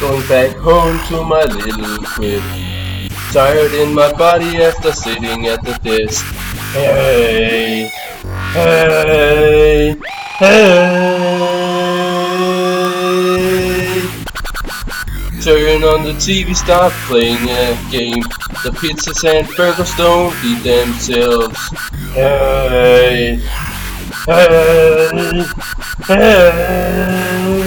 Going back home to my little crib, tired in my body after sitting at the desk. Hey, hey, hey. Turn on the TV, start playing a game. The pizzas and burgers don't eat themselves. Hey, hey, hey.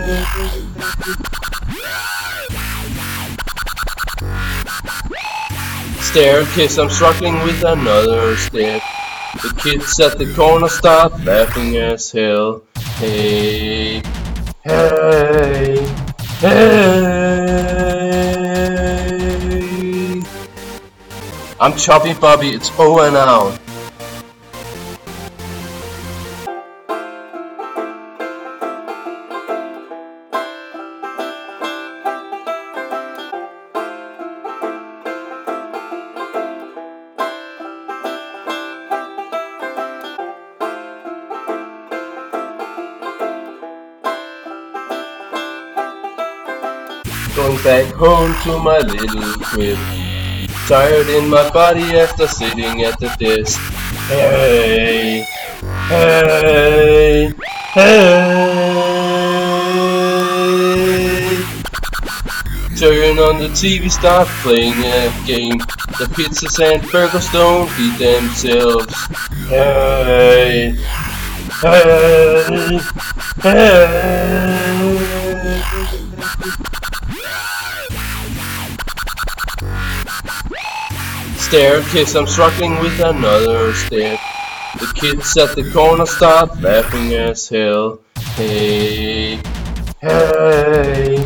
Staircase, I'm struggling with another step. The kids at the corner start laughing as hell. Hey, hey, hey. I'm Choppy Bobby, it's over now. Going back home to my little crib, tired in my body after sitting at the desk. Hey, hey, hey. Turn on the TV, start playing a game. The pizzas and burgers don't eat themselves. Hey, hey, hey. Staircase, I'm struggling with another step. The kids at the corner start laughing as hell. Hey, hey,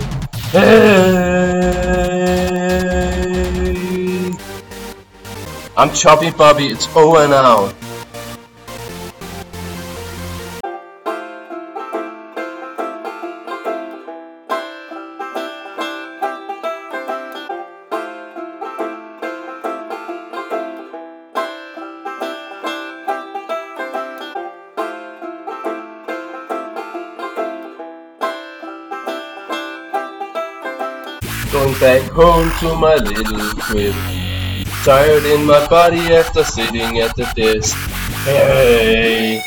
hey. I'm Choppy Bobby, it's over now. Going back home to my little crib, tired in my body after sitting at the desk. Hey,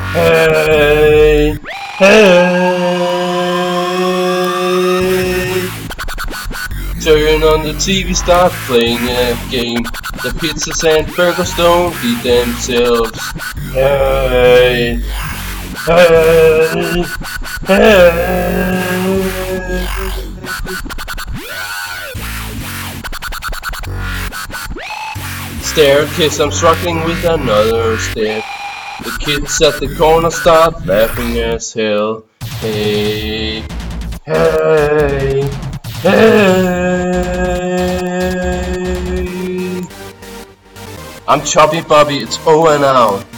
hey, hey. Turn on the TV, start playing a game. The pizzas and burgers don't eat themselves. Hey, hey, hey. Staircase, I'm struggling with another step. The kids at the corner start laughing as hell. Hey, hey, hey. I'm Choppy Bobby, it's over now.